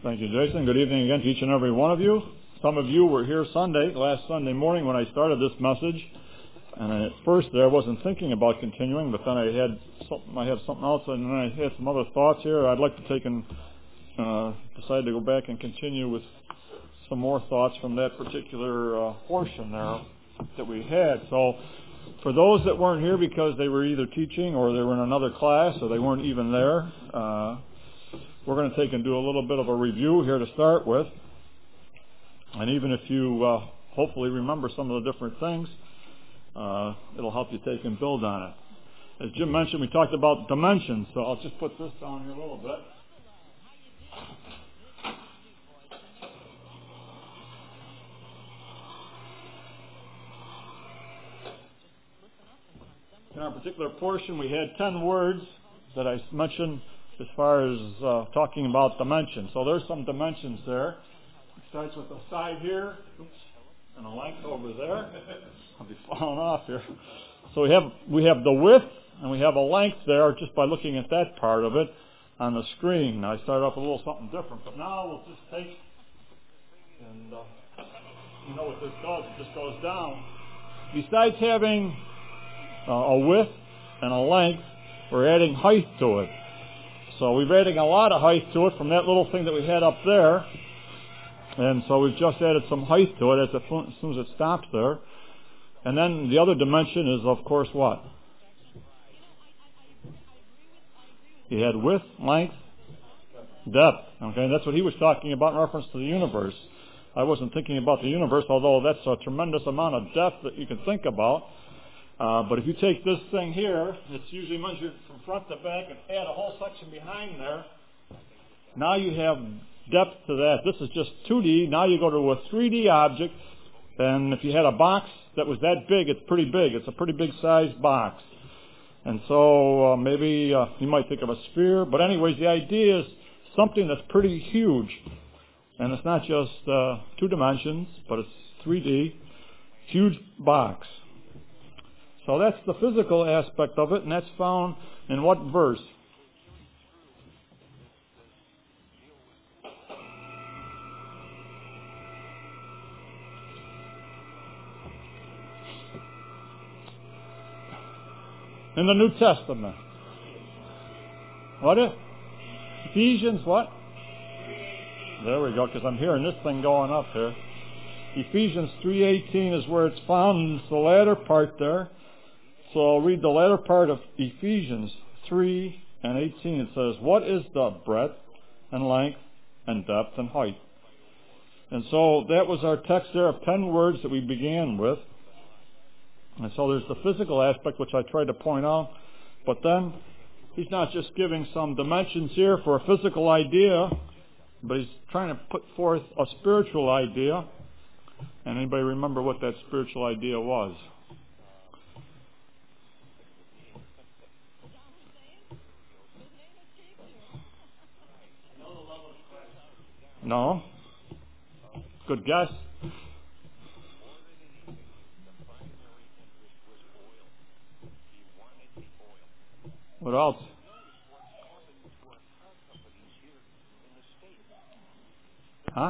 Thank you, Jason. Good evening again to each and every one of you. Some of you were here last Sunday morning when I started this message. And at first there I wasn't thinking about continuing, but then I had something else, and then I had some other thoughts here I'd like to take and decided to go back and continue with some more thoughts from that particular portion there that we had. So for those that weren't here because they were either teaching or they were in another class or they weren't even there, we're going to take and do a little bit of a review here to start with. And even if you hopefully remember some of the different things, it'll help you take and build on it. As Jim mentioned, we talked about dimensions, so I'll just put this down here a little bit. In our particular portion, we had 10 words that I mentioned as far as talking about dimensions. So there's some dimensions there. It starts with a side here, and a length over there. I'll be falling off here. So we have the width, and we have a length there just by looking at that part of it on the screen. Now I started off with a little something different, but now we'll just take, and you know what this does, it just goes down. Besides having a width and a length, we're adding height to it. So we're adding a lot of height to it from that little thing that we had up there. And so we've just added some height to it as soon as it stops there. And then the other dimension is, of course, what? He had width, length, depth. Okay, that's what he was talking about in reference to the universe. I wasn't thinking about the universe, although that's a tremendous amount of depth that you can think about. But if you take this thing here, it's usually measured from front to back, and add a whole section behind there. Now you have depth to that. This is just 2D. Now you go to a 3D object, and if you had a box that was that big, it's pretty big. It's a pretty big sized box. And so maybe you might think of a sphere. But anyways, the idea is something that's pretty huge. And it's not just 2 dimensions, but it's 3D. Huge box. So that's the physical aspect of it, and that's found in what verse? In the New Testament. What is? Ephesians what? There we go, because I'm hearing this thing going up here. Ephesians 3:18 is where it's found. It's the latter part there. So I'll read the latter part of Ephesians 3:18. It says, what is the breadth and length and depth and height? And so that was our text there of 10 words that we began with. And so there's the physical aspect, which I tried to point out. But then he's not just giving some dimensions here for a physical idea, but he's trying to put forth a spiritual idea. And anybody remember what that spiritual idea was? No? Good guess. What else? Huh?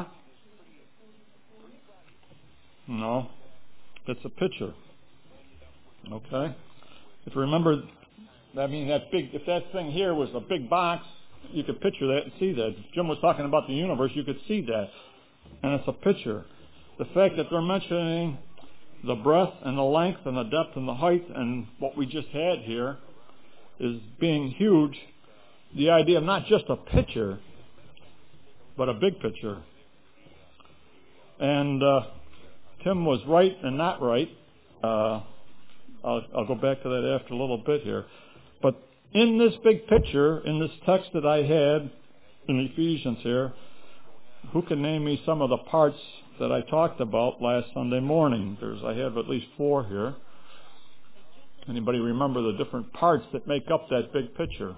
No. It's a picture. Okay? If you remember, I mean, if that thing here was a big box, you could picture that and see that. If Jim was talking about the universe, you could see that. And it's a picture. The fact that they're mentioning the breadth and the length and the depth and the height and what we just had here is being huge. The idea of not just a picture, but a big picture. And Tim was right and not right. I'll go back to that after a little bit here. But in this big picture, in this text that I had in Ephesians here, who can name me some of the parts that I talked about last Sunday morning? I have at least 4 here. Anybody remember the different parts that make up that big picture?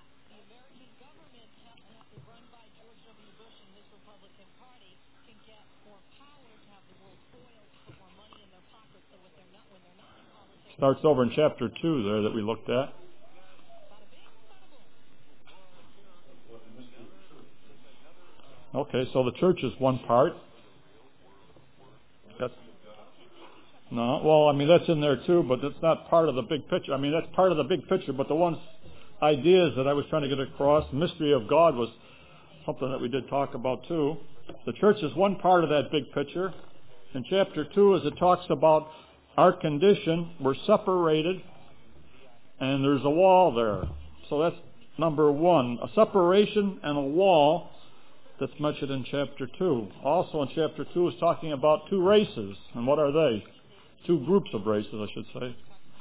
Starts over in chapter 2 there that we looked at. Okay, so the church is one part. No, well, I mean, that's in there too, but it's not part of the big picture. I mean, that's part of the big picture, but the one ideas that I was trying to get across, the mystery of God, was something that we did talk about too. The church is one part of that big picture. In chapter 2, as it talks about our condition, we're separated, and there's a wall there. So that's number 1, a separation and a wall that's mentioned in chapter 2. Also in chapter 2 is talking about 2 races, and what are they? 2 groups of races, I should say.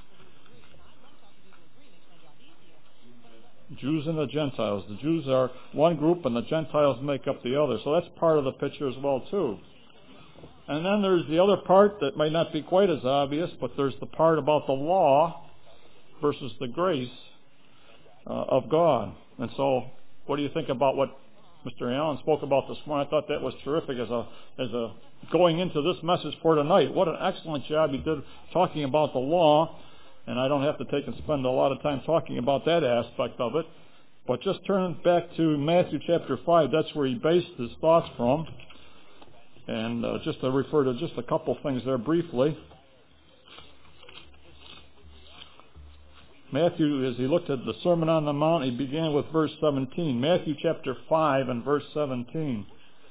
Jews and the Gentiles. The Jews are one group and the Gentiles make up the other. So that's part of the picture as well too. And then there's the other part that might not be quite as obvious, but there's the part about the law versus the grace of God. And so what do you think about what Mr. Allen spoke about this morning? I thought that was terrific as a going into this message for tonight. What an excellent job he did talking about the law. And I don't have to take and spend a lot of time talking about that aspect of it. But just turn back to Matthew chapter 5. That's where he based his thoughts from. And just to refer to just a couple things there briefly. Matthew, as he looked at the Sermon on the Mount, he began with verse 17. Matthew chapter 5 and verse 17.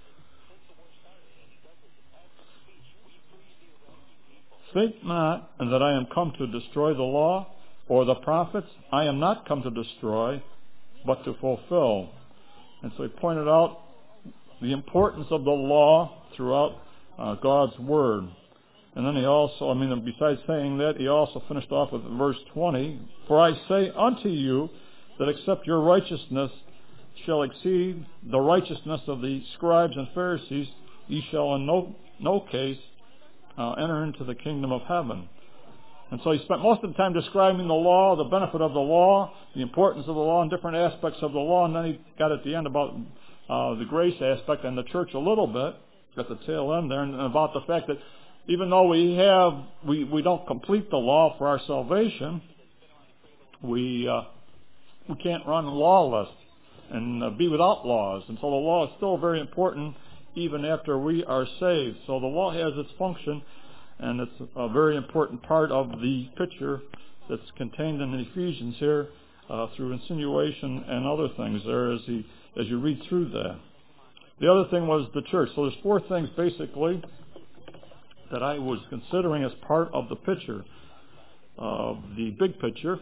Think not that I am come to destroy the law or the prophets. I am not come to destroy, but to fulfill. And so he pointed out the importance of the law throughout God's Word. And then he also, besides saying that, he also finished off with verse 20. For I say unto you that except your righteousness shall exceed the righteousness of the scribes and Pharisees, ye shall in no case enter into the kingdom of heaven. And so he spent most of the time describing the law, the benefit of the law, the importance of the law, and different aspects of the law. And then he got at the end about the grace aspect and the church a little bit, at the tail end there, and about the fact that even though we don't complete the law for our salvation, we can't run lawless and be without laws. And so the law is still very important even after we are saved. So the law has its function, and it's a very important part of the picture that's contained in Ephesians here through insinuation and other things there as you read through that. The other thing was the church. So there's 4 things basically that I was considering as part of the picture, of the big picture.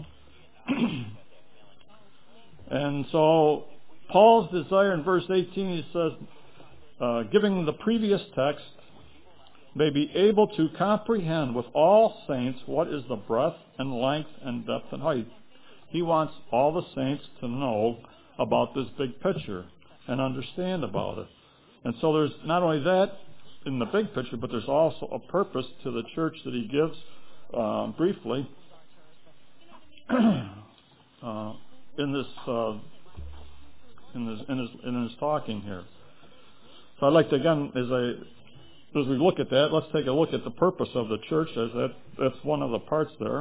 And so Paul's desire in verse 18, he says, giving the previous text, may be able to comprehend with all saints what is the breadth and length and depth and height. He wants all the saints to know about this big picture and understand about it. And so there's not only that in the big picture, but there's also a purpose to the church that he gives briefly in his talking here. So I'd like to, again, as we look at that, let's take a look at the purpose of the church, as that's one of the parts there.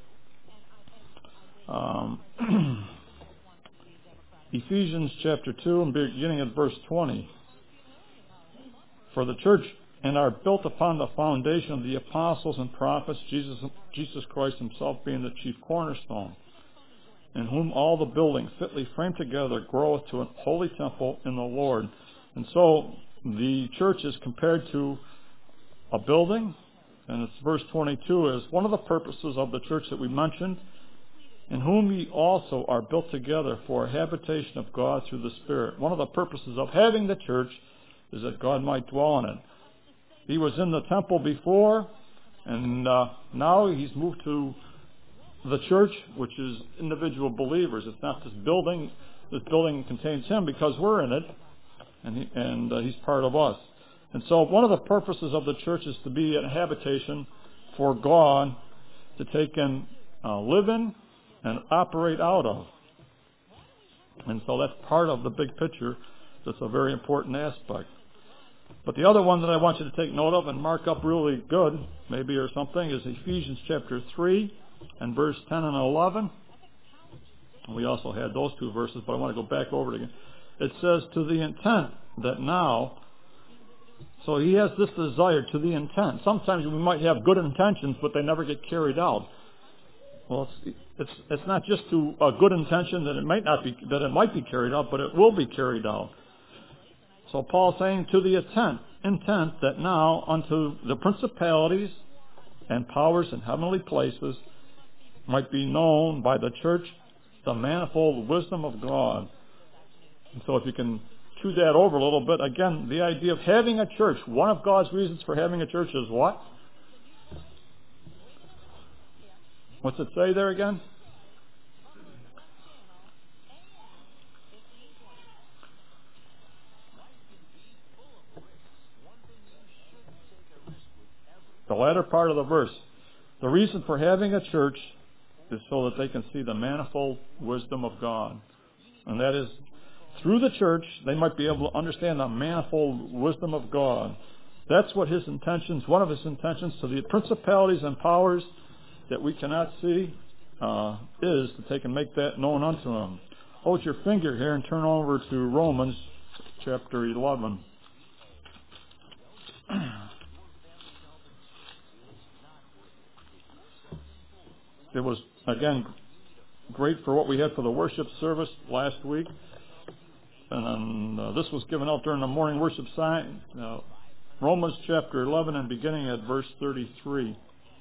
Ephesians chapter 2, and beginning at verse 20. For the church and are built upon the foundation of the apostles and prophets, Jesus Christ himself being the chief cornerstone, in whom all the building fitly framed together groweth to an holy temple in the Lord. And so the church is compared to a building, and it's verse 22 is one of the purposes of the church that we mentioned, in whom ye also are built together for a habitation of God through the Spirit. One of the purposes of having the church is that God might dwell in it. He was in the temple before, and now he's moved to the church, which is individual believers. It's not this building. This building contains him because we're in it, and he's part of us. And so one of the purposes of the church is to be a habitation for God to take and live in and operate out of. And so that's part of the big picture. That's a very important aspect. But the other one that I want you to take note of and mark up really good, maybe or something, is Ephesians chapter 3 and verse 10 and 11. We also had those 2 verses, but I want to go back over it again. it says to the intent that now, so he has this desire to the intent. Sometimes we might have good intentions, but they never get carried out. Well, it's not just to a good intention that it might be carried out, but it will be carried out. So Paul's saying to the intent that now unto the principalities and powers in heavenly places might be known by the church the manifold wisdom of God. And so if you can chew that over a little bit, again, the idea of having a church, one of God's reasons for having a church is what? What's it say there again? The latter part of the verse. The reason for having a church is so that they can see the manifold wisdom of God. And that is, through the church, they might be able to understand the manifold wisdom of God. That's what his intentions, one of his intentions to the principalities and powers that we cannot see, is to take and make that known unto them. Hold your finger here and turn over to Romans chapter 11. It was, again, great for what we had for the worship service last week. And this was given out during the morning worship sign. Romans chapter 11 and beginning at verse 33.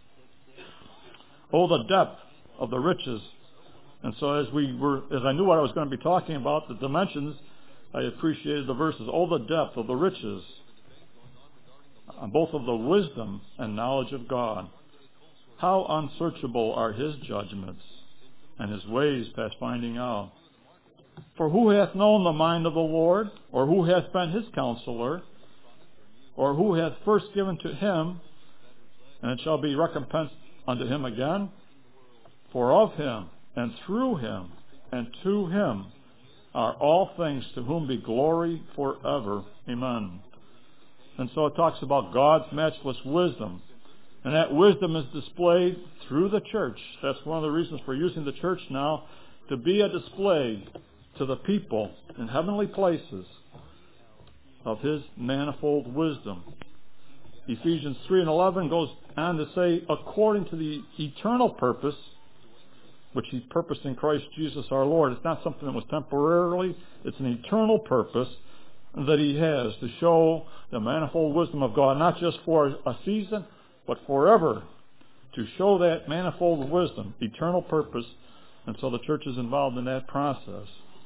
Oh, the depth of the riches. And so as I knew what I was going to be talking about, the dimensions, I appreciated the verses. Oh, the depth of the riches, both of the wisdom and knowledge of God. How unsearchable are his judgments, and his ways past finding out. For who hath known the mind of the Lord, or who hath been his counselor, or who hath first given to him, and it shall be recompensed unto him again? For of him, and through him, and to him are all things, to whom be glory forever. Amen. And so it talks about God's matchless wisdom. And that wisdom is displayed through the church. That's one of the reasons for using the church now, to be a display to the people in heavenly places of his manifold wisdom. Ephesians 3:11 goes on to say, according to the eternal purpose which he purposed in Christ Jesus our Lord. It's not something that was temporarily. It's an eternal purpose that he has to show the manifold wisdom of God, not just for a season, but forever, to show that manifold wisdom, eternal purpose. And so the church is involved in that process.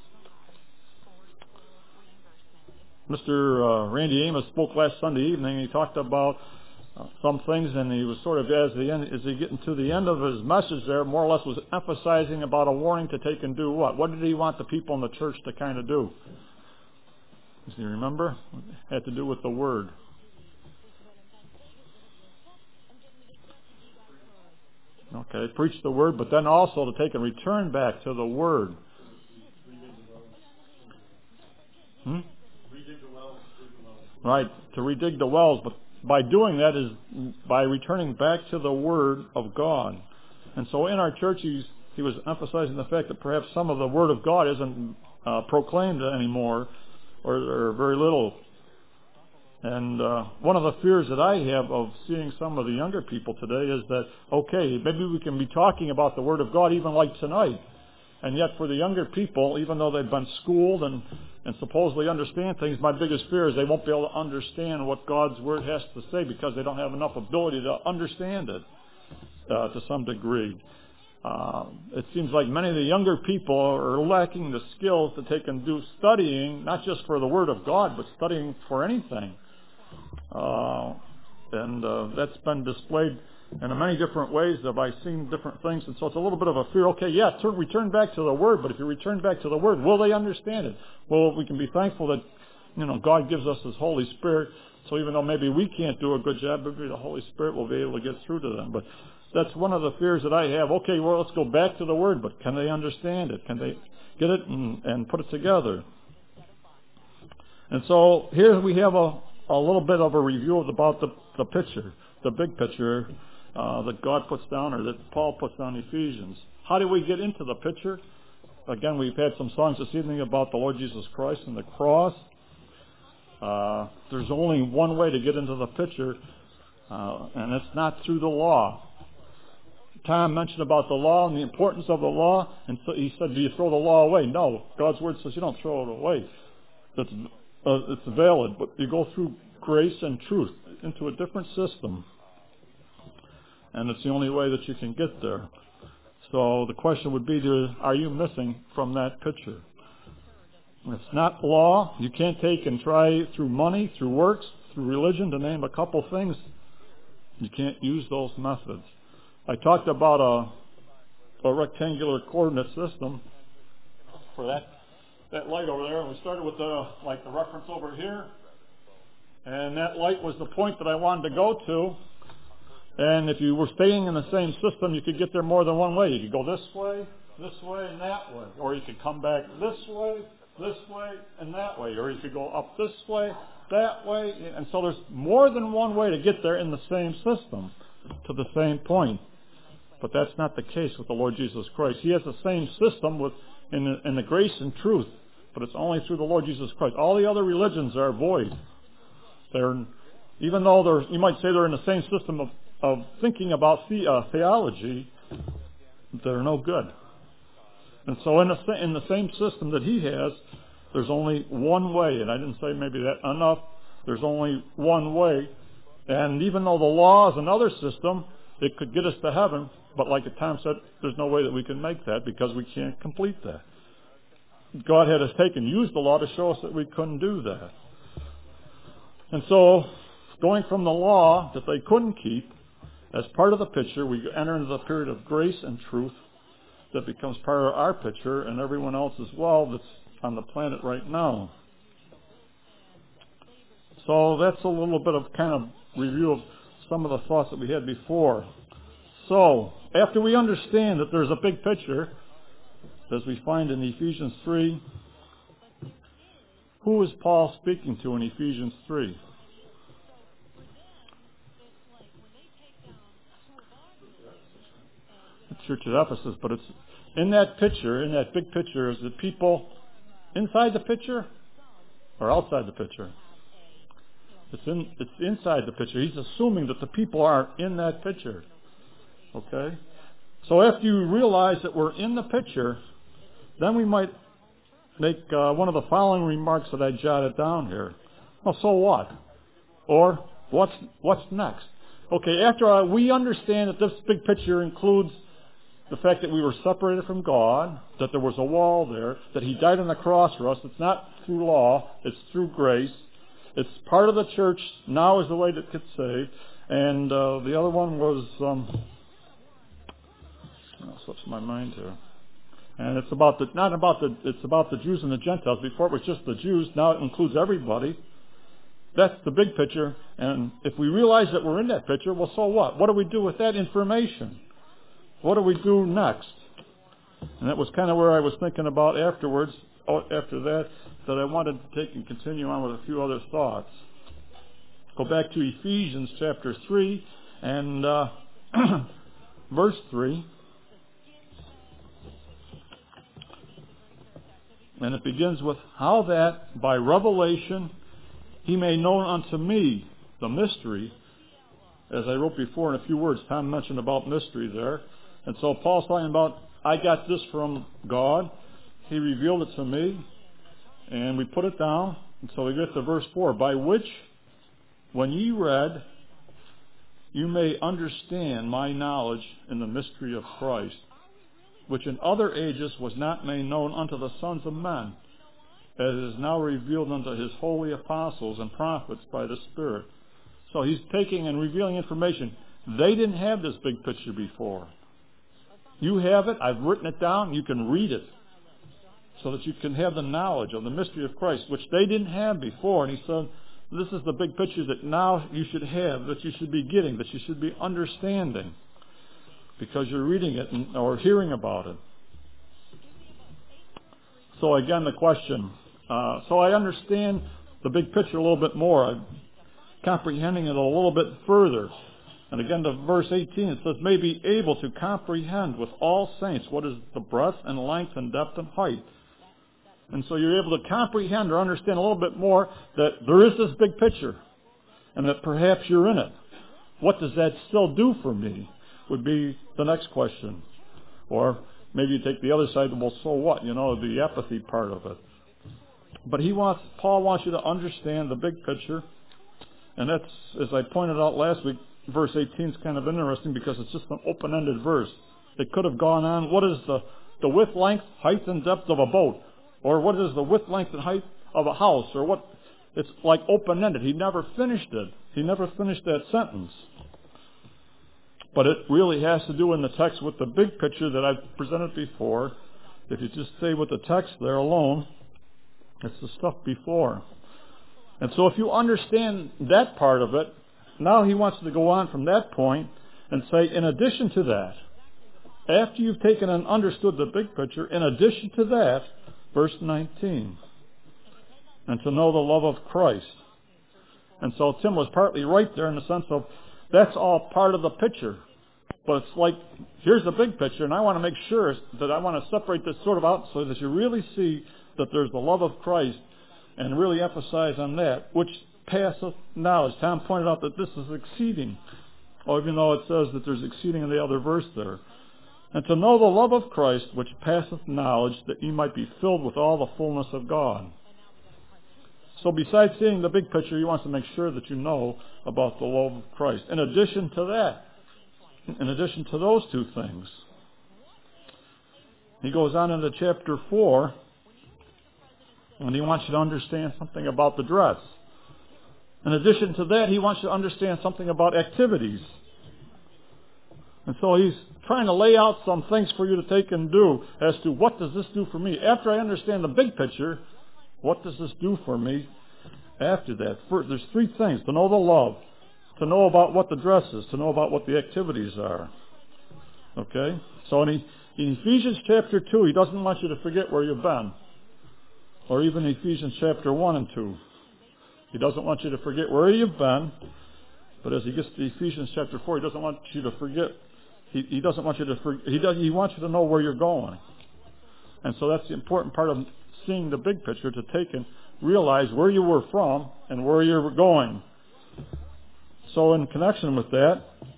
Mr. Randy Amos spoke last Sunday evening. He talked about some things, and he was sort of, as he getting to the end of his message there, more or less was emphasizing about a warning to take and do what? What did he want the people in the church to kind of do? Does he remember? It had to do with the Word. Okay, preach the Word, but then also to take and return back to the Word. Right, to redig the wells, but by doing that is by returning back to the Word of God. And so in our church, he was emphasizing the fact that perhaps some of the Word of God isn't proclaimed anymore, or very little. And one of the fears that I have of seeing some of the younger people today is that, okay, maybe we can be talking about the Word of God even like tonight. And yet for the younger people, even though they've been schooled and supposedly understand things, my biggest fear is they won't be able to understand what God's Word has to say because they don't have enough ability to understand it to some degree. It seems like many of the younger people are lacking the skills to take and do studying, not just for the Word of God, but studying for anything. That's been displayed in many different ways. I've seen different things, and so it's a little bit of a fear. Okay, yeah, return back to the Word, but if you return back to the Word, will they understand it? Well, we can be thankful that, God gives us His Holy Spirit, so even though maybe we can't do a good job, maybe the Holy Spirit will be able to get through to them. But that's one of the fears that I have. Okay, well, let's go back to the Word, but can they understand it? Can they get it and put it together? And so here we have a little bit of a review about the picture, the big picture that God puts down, or that Paul puts down in Ephesians. How do we get into the picture? Again, we've had some songs this evening about the Lord Jesus Christ and the cross. There's only one way to get into the picture, and it's not through the law. Tom mentioned about the law and the importance of the law, and so he said, do you throw the law away? No. God's Word says you don't throw it away. It's valid, but you go through grace and truth into a different system. And it's the only way that you can get there. So the question would be, are you missing from that picture? It's not law. You can't take and try through money, through works, through religion, to name a couple things. You can't use those methods. I talked about a rectangular coordinate system for that light over there. And we started with the reference over here. And that light was the point that I wanted to go to. And if you were staying in the same system, you could get there more than one way. You could go this way, and that way. Or you could come back this way, and that way. Or you could go up this way, that way. And so there's more than one way to get there in the same system to the same point. But that's not the case with the Lord Jesus Christ. He has the same system in the grace and truth, but it's only through the Lord Jesus Christ. All the other religions are void. Even though you might say they're in the same system of thinking about theology, they're no good. And so in the same system that he has, there's only one way. And I didn't say maybe that enough. There's only one way. And even though the law is another system, it could get us to heaven. But like Tom said, there's no way that we can make that because we can't complete that. God had us used the law to show us that we couldn't do that. And so, going from the law that they couldn't keep, as part of the picture, we enter into the period of grace and truth that becomes part of our picture and everyone else as well that's on the planet right now. So that's a little bit of kind of review of some of the thoughts that we had before. So, after we understand that there's a big picture, as we find in Ephesians 3, who is Paul speaking to in Ephesians 3? The church at Ephesus, but it's in that picture, in that big picture, is it people inside the picture or outside the picture? It's inside the picture. He's assuming that the people are in that picture. Okay? So after you realize that we're in the picture, then we might make one of the following remarks that I jotted down here. Well, so what? Or what's next? Okay, after we understand that this big picture includes the fact that we were separated from God, that there was a wall there, that He died on the cross for us. It's not through law, it's through grace. It's part of the church. Now is the way to get saved. And the other one was, slips my mind here. And it's about it's about the Jews and the Gentiles. Before it was just the Jews. Now it includes everybody. That's the big picture. And if we realize that we're in that picture, well, so what? What do we do with that information? What do we do next? And that was kind of where I was thinking about afterwards, after that I wanted to take and continue on with a few other thoughts. Go back to Ephesians chapter 3 and verse 3. And it begins with, how that by revelation He made known unto me the mystery. As I wrote before in a few words, Tom mentioned about mystery there. And so Paul's talking about, I got this from God. He revealed it to me. And we put it down. And so we get to verse 4. By which, when ye read, you may understand my knowledge in the mystery of Christ, which in other ages was not made known unto the sons of men, as is now revealed unto His holy apostles and prophets by the Spirit. So he's taking and revealing information. They didn't have this big picture before. You have it. I've written it down. You can read it so that you can have the knowledge of the mystery of Christ, which they didn't have before. And he said, this is the big picture that now you should have, that you should be getting, that you should be understanding, because you're reading it or hearing about it. So again, the question. So I understand the big picture a little bit more. I'm comprehending it a little bit further. And again to verse 18, it says, may be able to comprehend with all saints what is the breadth and length and depth and height. And so you're able to comprehend or understand a little bit more that there is this big picture and that perhaps you're in it. What does that still do for me would be the next question. Or maybe you take the other side, well, so what? The apathy part of it. But Paul wants you to understand the big picture. And that's, as I pointed out last week, verse 18 is kind of interesting because it's just an open-ended verse. It could have gone on, what is the width, length, height, and depth of a boat? Or what is the width, length, and height of a house? Or what? It's like open-ended. He never finished it. He never finished that sentence. But it really has to do in the text with the big picture that I've presented before. If you just stay with the text there alone, it's the stuff before. And so if you understand that part of it, now he wants to go on from that point and say, in addition to that, after you've taken and understood the big picture, in addition to that, verse 19, and to know the love of Christ. And so Tim was partly right there in the sense of that's all part of the picture. But it's like, here's the big picture, and I want to make sure that I want to separate this sort of out so that you really see that there's the love of Christ and really emphasize on that, which passeth knowledge. Tom pointed out that this is exceeding, even though it says that there's exceeding in the other verse there. And to know the love of Christ, which passeth knowledge, that ye might be filled with all the fullness of God. So besides seeing the big picture, he wants to make sure that you know about the love of Christ. In addition to that, in addition to those two things, he goes on into chapter 4, and he wants you to understand something about the dress. In addition to that, he wants you to understand something about activities. And so he's trying to lay out some things for you to take and do as to what does this do for me. After I understand the big picture, what does this do for me after that? There's three things. To know the love, to know about what the dress is, to know about what the activities are. Okay? So in Ephesians chapter 2, he doesn't want you to forget where you've been. Or even Ephesians chapter 1 and 2. He doesn't want you to forget where you've been. But as he gets to Ephesians chapter 4, he doesn't want you to forget. He doesn't want you to forget. He wants you to know where you're going. And so that's the important part of seeing the big picture, to take and realize where you were from and where you're going. So in connection with that,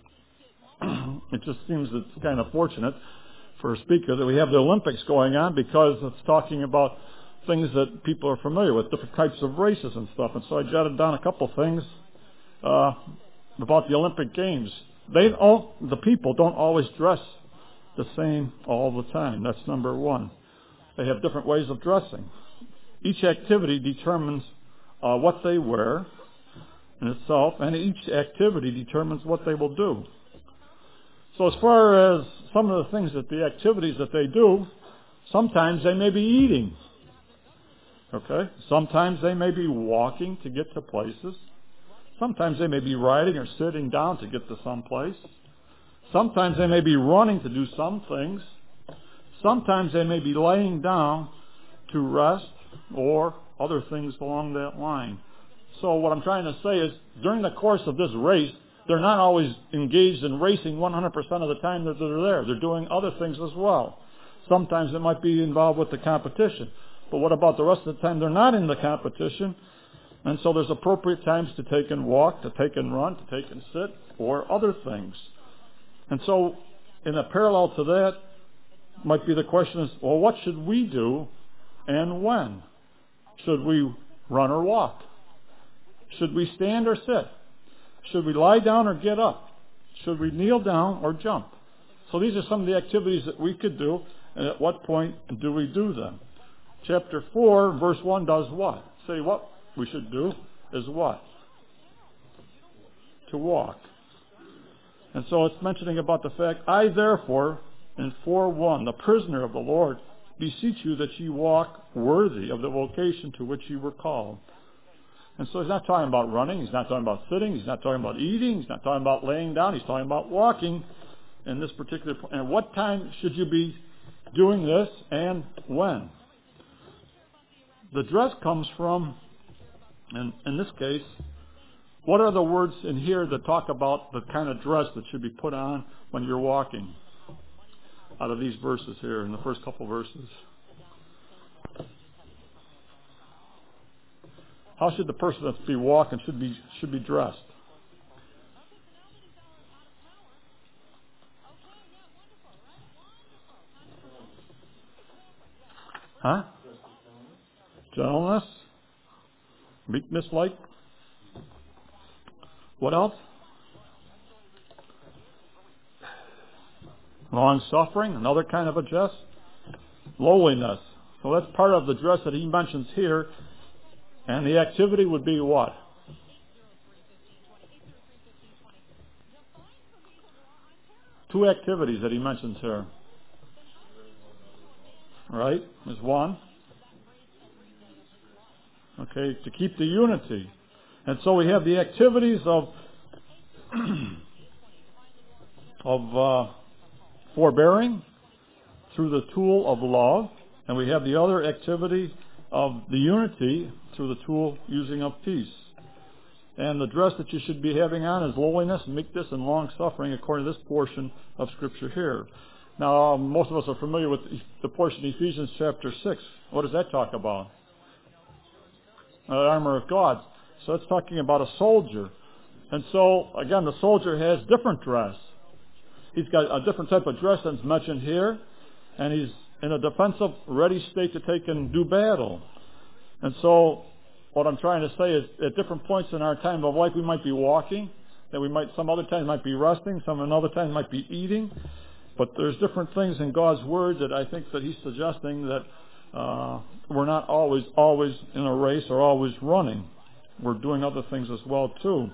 it just seems it's kind of fortunate for a speaker that we have the Olympics going on, because it's talking about things that people are familiar with, different types of races and stuff. And so I jotted down a couple things about the Olympic Games. The people don't always dress the same all the time. That's number one. They have different ways of dressing. Each activity determines what they wear in itself, and each activity determines what they will do. So as far as some of the things that the activities that they do, sometimes they may be eating. Okay? Sometimes they may be walking to get to places. Sometimes they may be riding or sitting down to get to some place. Sometimes they may be running to do some things. Sometimes they may be laying down to rest or other things along that line. So what I'm trying to say is, during the course of this race, they're not always engaged in racing 100% of the time that they're there. They're doing other things as well. Sometimes it might be involved with the competition. But what about the rest of the time they're not in the competition? And so there's appropriate times to take and walk, to take and run, to take and sit, or other things. And so in a parallel to that might be the question is, well, what should we do and when? Should we run or walk? Should we stand or sit? Should we lie down or get up? Should we kneel down or jump? So these are some of the activities that we could do, and at what point do we do them? Chapter 4, verse 1 does what? Say what we should do is what? To walk. And so it's mentioning about the fact, I therefore, in 4:1, the prisoner of the Lord, beseech you that ye walk worthy of the vocation to which you were called. And so he's not talking about running, he's not talking about sitting, he's not talking about eating, he's not talking about laying down, he's talking about walking in this particular point. And what time should you be doing this and when? The dress comes from, and in this case, What are the words in here that talk about the kind of dress that should be put on when you're walking? Out of these verses here, in the first couple verses. How should the person that's be walking should be dressed? Huh? Gentleness, meekness, like. What else? Long suffering, another kind of a dress. Lowliness. So that's part of the dress that he mentions here. And the activity would be what? Two activities that he mentions here. Right? There's one. Okay, to keep the unity. And so we have the activities of forbearing through the tool of love, and we have the other activity of the unity through the tool using of peace. And the dress that you should be having on is lowliness, meekness, and long suffering, according to this portion of Scripture here. Now, most of us are familiar with the portion of Ephesians chapter 6. What does that talk about? The armor of God. So it's talking about a soldier. And so, again, the soldier has different dress. He's got a different type of dress than's mentioned here, and he's in a defensive, ready state to take and do battle. And so, what I'm trying to say is, at different points in our time of life, we might be walking, that we might, some other times might be resting, some another time might be eating. But there's different things in God's Word that I think that He's suggesting that we're not always in a race or always running. We're doing other things as well too.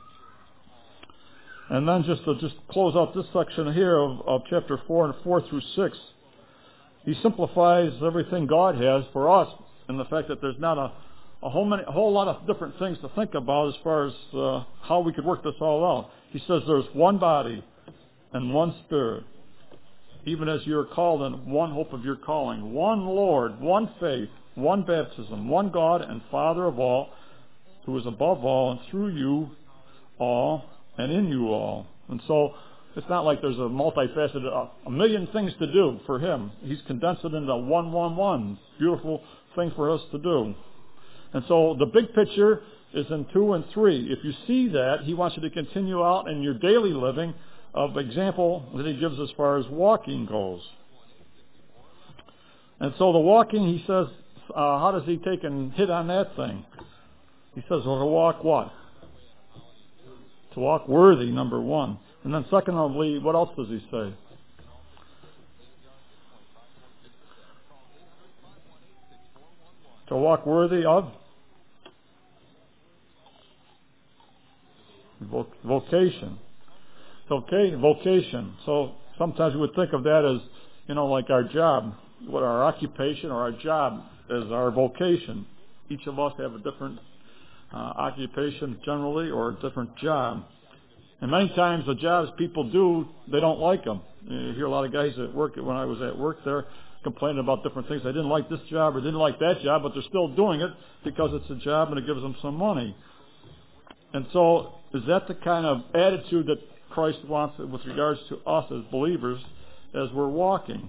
And then just to close out this section here of chapter 4 and 4 through 6, he simplifies everything God has for us in the fact that there's not a whole lot of different things to think about as far as how we could work this all out. He says there's one body and one Spirit, even as you are called in one hope of your calling, one Lord, one faith, one baptism, one God and Father of all, who is above all and through you all and in you all. And so it's not like there's a multifaceted, a million things to do for him. He's condensed it into one. Beautiful thing for us to do. And so the big picture is in 2 and 3. If you see that, he wants you to continue out in your daily living of example that he gives as far as walking goes. And so the walking, he says, how does he take and hit on that thing? He says, well, to walk what? To walk worthy, number one. And then secondly, what else does he say? To walk worthy of vocation. Okay, vocation. So sometimes we would think of that as, like our job, what our occupation or our job is our vocation. Each of us have a different occupation generally or a different job. And many times the jobs people do, they don't like them. You hear a lot of guys at work, when I was at work there, complaining about different things. They didn't like this job or didn't like that job, but they're still doing it because it's a job and it gives them some money. And so is that the kind of attitude that Christ wants with regards to us as believers as we're walking?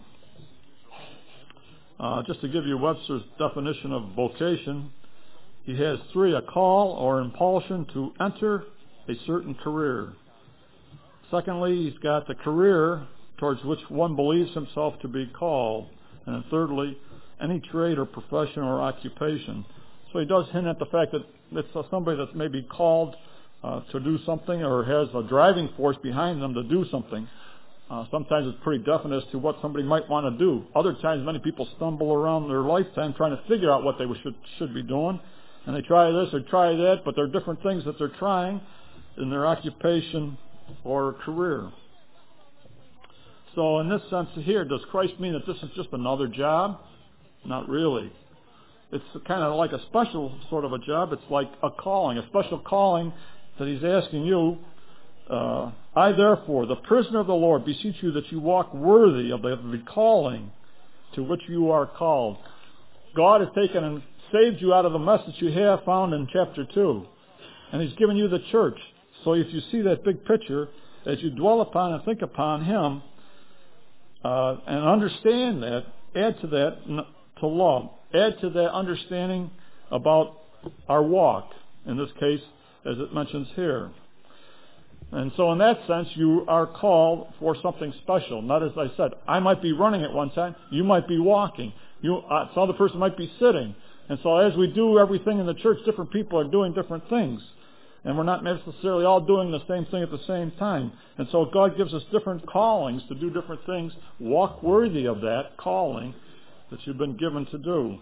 Just to give you Webster's definition of vocation, he has 3: a call or impulsion to enter a certain career. Secondly, he's got the career towards which one believes himself to be called. And then thirdly, any trade or profession or occupation. So he does hint at the fact that it's somebody that's maybe called to do something or has a driving force behind them to do something. Sometimes it's pretty definite as to what somebody might want to do. Other times, many people stumble around their lifetime trying to figure out what they should be doing. And they try this or try that, but there are different things that they're trying in their occupation or career. So in this sense here, does Christ mean that this is just another job? Not really. It's kind of like a special sort of a job. It's like a calling, a special calling that he's asking you. I therefore, the prisoner of the Lord, beseech you that you walk worthy of the calling to which you are called. God has taken and saved you out of the mess that you have found in chapter 2. And He's given you the church. So if you see that big picture, as you dwell upon and think upon Him, and understand that, add to that to love. Add to that understanding about our walk, in this case, as it mentions here. And so in that sense, you are called for something special. Not, as I said, I might be running at one time, you might be walking. Some other person might be sitting. And so as we do everything in the church, different people are doing different things. And we're not necessarily all doing the same thing at the same time. And so God gives us different callings to do different things. Walk worthy of that calling that you've been given to do.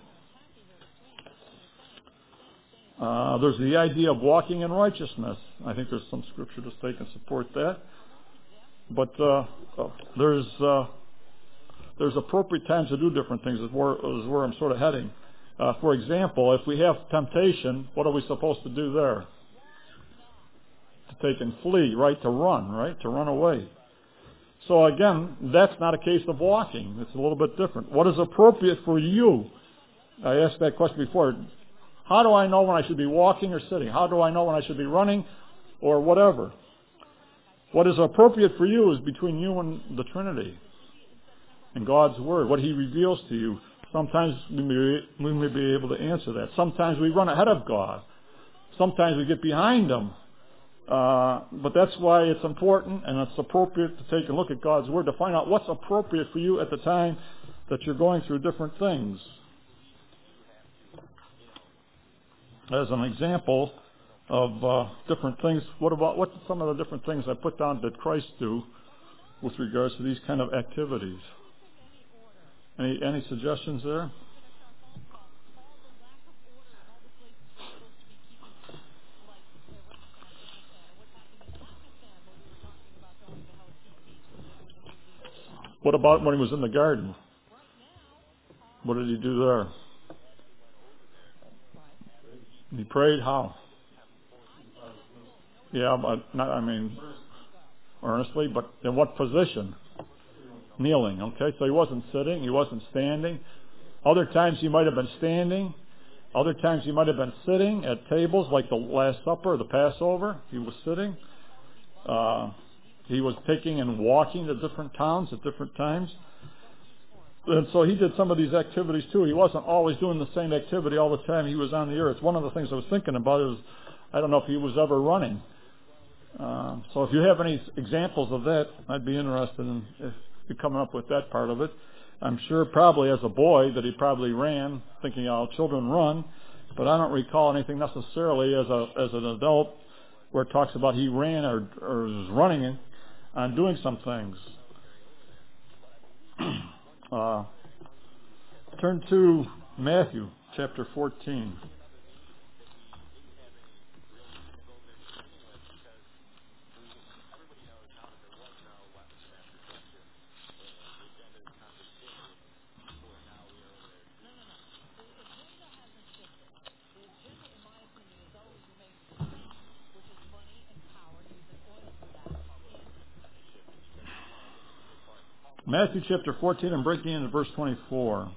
There's the idea of walking in righteousness. I think there's some scripture to take and support that. But there's appropriate times to do different things is where I'm sort of heading. For example, if we have temptation, what are we supposed to do there? To take and flee, right? To run away. So again, that's not a case of walking. It's a little bit different. What is appropriate for you? I asked that question before. How do I know when I should be walking or sitting? How do I know when I should be running or whatever? What is appropriate for you is between you and the Trinity and God's Word, what He reveals to you. Sometimes we may be able to answer that. Sometimes we run ahead of God. Sometimes we get behind Him. But that's why it's important and it's appropriate to take a look at God's Word to find out what's appropriate for you at the time that you're going through different things. As an example of different things, what some of the different things I put down did Christ do with regards to these kind of activities? Any suggestions there? What about when He was in the garden? What did He do there? He prayed how? Yeah, but earnestly, but in what position? Kneeling, okay? So He wasn't sitting, He wasn't standing. Other times He might have been standing. Other times He might have been sitting at tables like the Last Supper or the Passover. He was sitting. He was taking and walking to different towns at different times. And so He did some of these activities too. He wasn't always doing the same activity all the time He was on the earth. One of the things I was thinking about is, I don't know if He was ever running. So if you have any examples of that, I'd be interested in if you're coming up with that part of it. I'm sure probably as a boy that he probably ran, thinking, oh, children run. But I don't recall anything necessarily as an adult where it talks about he ran or was running on doing some things. Turn to Matthew chapter 14. Matthew chapter 14, I'm breaking into verse 24.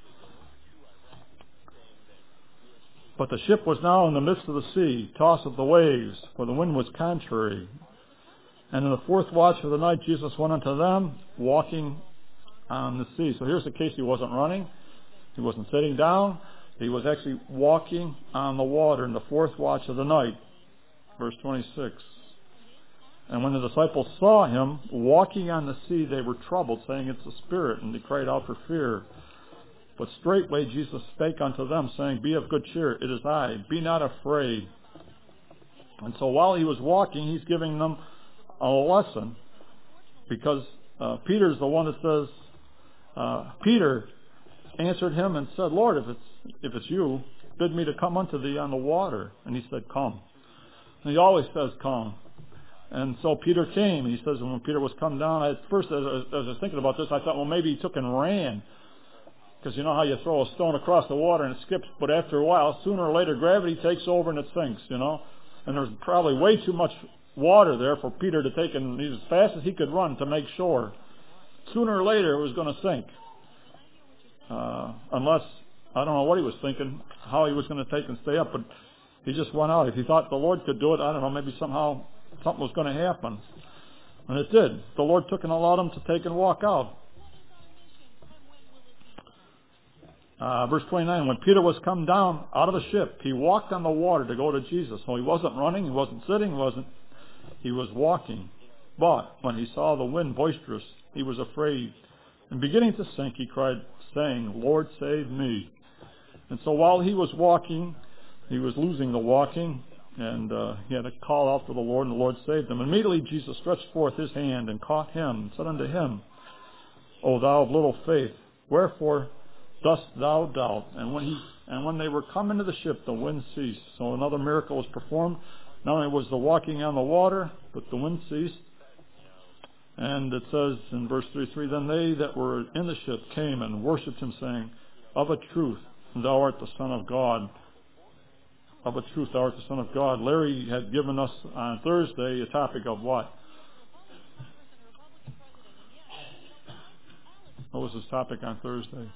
But the ship was now in the midst of the sea, tossed with the waves, for the wind was contrary. And in the fourth watch of the night, Jesus went unto them, walking on the sea. So here's the case. He wasn't running. He wasn't sitting down. He was actually walking on the water in the fourth watch of the night. Verse 26. And when the disciples saw Him walking on the sea, they were troubled, saying, It's a spirit, and they cried out for fear. But straightway Jesus spake unto them, saying, Be of good cheer, it is I, be not afraid. And so while He was walking, He's giving them a lesson, because Peter's the one that says, Peter answered Him and said, Lord, if it's you, bid me to come unto Thee on the water. And He said, Come. And He always says, Come. And so Peter came. He says, when Peter was come down, at first, as I was thinking about this, I thought, well, maybe he took and ran. Because you know how you throw a stone across the water and it skips, but after a while, sooner or later, gravity takes over and it sinks, you know. And there's probably way too much water there for Peter to take, and as fast as he could run to make shore. Sooner or later, it was going to sink. Unless, I don't know what he was thinking, how he was going to take and stay up, but He just went out. If he thought the Lord could do it, I don't know, maybe somehow something was going to happen. And it did. The Lord took and allowed him to take and walk out. Verse 29, when Peter was come down out of the ship, he walked on the water to go to Jesus. So he wasn't running, he wasn't sitting, he was walking. But when he saw the wind boisterous, he was afraid. And beginning to sink, he cried, saying, Lord, save me. And so while he was walking, he was losing the walking, and he had to call out to the Lord, and the Lord saved him. Immediately Jesus stretched forth his hand and caught him, and said unto him, O thou of little faith, wherefore dost thou doubt? And when they were come into the ship, the wind ceased. So another miracle was performed. Not only was the walking on the water, but the wind ceased. And it says in verse 33, then they that were in the ship came and worshipped him, saying, Of a truth, thou art the Son of God. Of a truth, thou art the Son of God. Larry had given us on Thursday a topic of what? What was his topic on Thursday?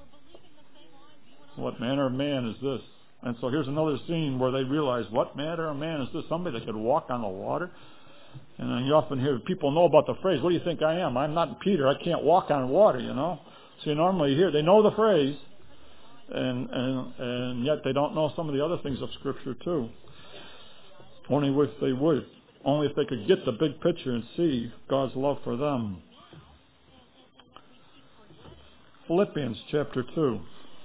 What manner of man is this? And so here's another scene where they realize, what manner of man is this? Somebody that could walk on the water? And then you often hear people know about the phrase, what do you think I am? I'm not Peter. I can't walk on water, you know. So you normally hear, they know the phrase, and yet they don't know some of the other things of Scripture too. Only if they would. Only if they could get the big picture and see God's love for them. Philippians chapter 2.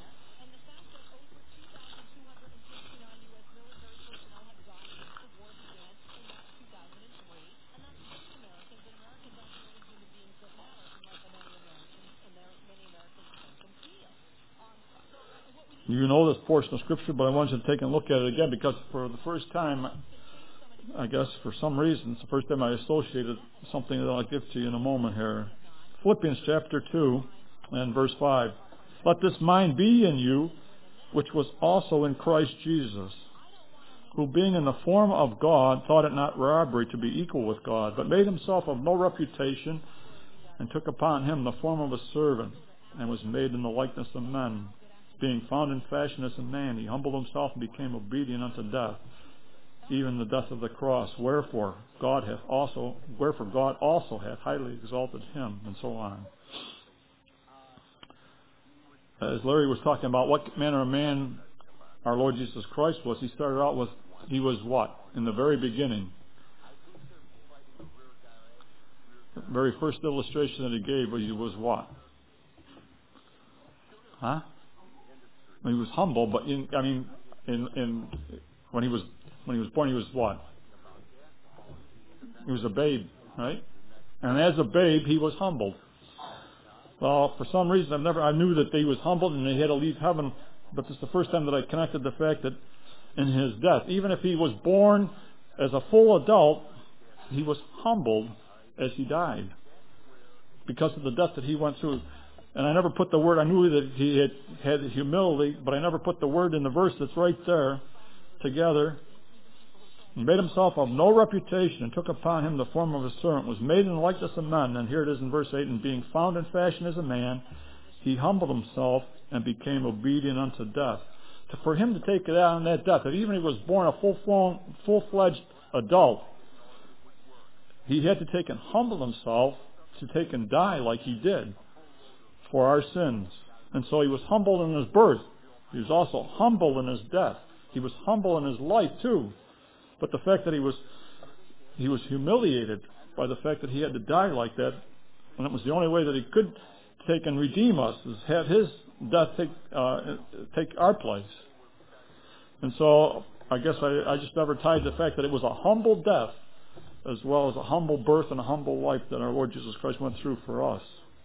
You know this portion of Scripture, but I want you to take and look at it again, because for the first time, I guess for some reason, it's the first time I associated something that I'll give to you in a moment here. Philippians chapter 2 and verse 5. Let this mind be in you, which was also in Christ Jesus, who being in the form of God, thought it not robbery to be equal with God, but made himself of no reputation, and took upon him the form of a servant, and was made in the likeness of men. Being found in fashion as a man, he humbled himself and became obedient unto death, even the death of the cross. Wherefore God also hath highly exalted him, and so on. As Larry was talking about what manner of man our Lord Jesus Christ was, he started out with, he was what? In the very beginning. The very first illustration that he gave was what? Huh? He was humble, but when he was born, he was what? He was a babe, right? And as a babe, he was humbled. Well, for some reason, I knew that he was humbled and he had to leave heaven, but this is the first time that I connected the fact that in his death, even if he was born as a full adult, he was humbled as he died because of the death that he went through. And I never put the word, I knew that he had humility, but I never put the word in the verse that's right there together. He made himself of no reputation, and took upon him the form of a servant, was made in the likeness of men. And here it is in verse 8, and being found in fashion as a man, he humbled himself and became obedient unto death. For him to take it out on that death, that even if he was born a full-fledged adult, he had to take and humble himself to take and die like he did for our sins. And so he was humbled in his birth. He was also humble in his death. He was humble in his life too. But the fact that he was humiliated by the fact that he had to die like that, and it was the only way that he could take and redeem us, is have his death take our place. And so I guess I just never tied the fact that it was a humble death as well as a humble birth and a humble life that our Lord Jesus Christ went through for us.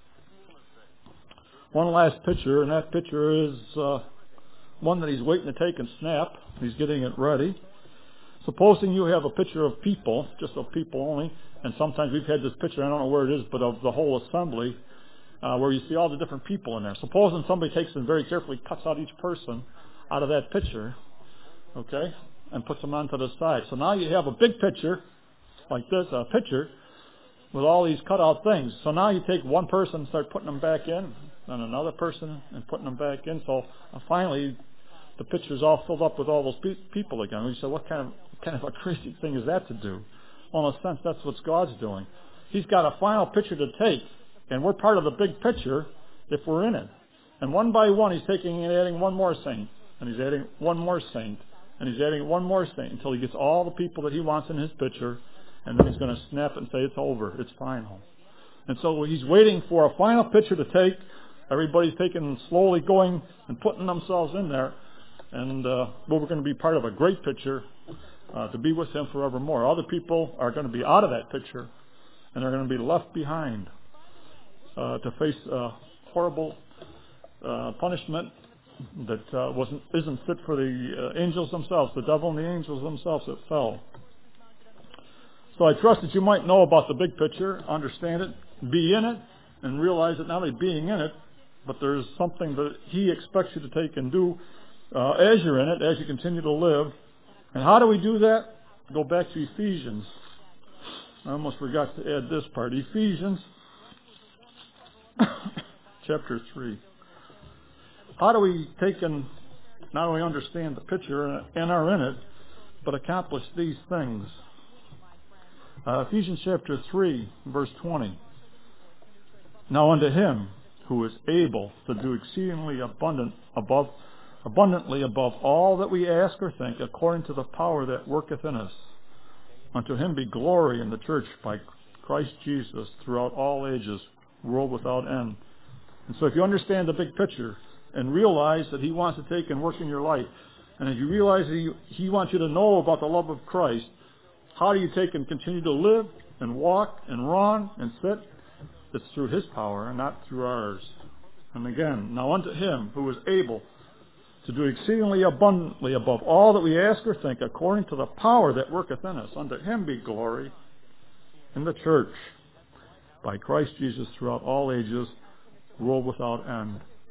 One last picture, and that picture is one that he's waiting to take and snap. He's getting it ready. Supposing you have a picture of people, just of people only, and sometimes we've had this picture, I don't know where it is, but of the whole assembly, where you see all the different people in there. Supposing somebody takes and very carefully cuts out each person out of that picture, okay, and puts them onto the side. So now you have a big picture, like this, a picture, with all these cut out things. So now you take one person and start putting them back in, and another person and putting them back in. So finally the picture's all filled up with all those people again. We say, what kind of a crazy thing is that to do? Well, in a sense, that's what God's doing. He's got a final picture to take, and we're part of the big picture if we're in it. And one by one, He's taking and adding one more saint, and He's adding one more saint, and He's adding one more saint until He gets all the people that He wants in His picture, and then He's going to snap it and say, it's over, it's final. And so He's waiting for a final picture to take. Everybody's taking, slowly going and putting themselves in there, and we're going to be part of a great picture to be with Him forevermore. Other people are going to be out of that picture, and they're going to be left behind to face horrible punishment that isn't fit for the angels themselves, the devil and the angels themselves that fell. So I trust that you might know about the big picture, understand it, be in it, and realize that not only being in it, but there's something that He expects you to take and do as you're in it, as you continue to live. And how do we do that? Go back to Ephesians. I almost forgot to add this part. Ephesians chapter 3. How do we take and not only understand the picture and are in it, but accomplish these things? Ephesians chapter 3, verse 20. Now unto Him who is able to do exceedingly abundantly above all that we ask or think, according to the power that worketh in us. Unto Him be glory in the church by Christ Jesus throughout all ages, world without end. And so if you understand the big picture and realize that He wants to take and work in your life, and as you realize that He wants you to know about the love of Christ, how do you take and continue to live and walk and run and sit? It's through His power and not through ours. And again, now unto Him who is able to do exceedingly abundantly above all that we ask or think, according to the power that worketh in us. Unto Him be glory in the church by Christ Jesus throughout all ages, world without end.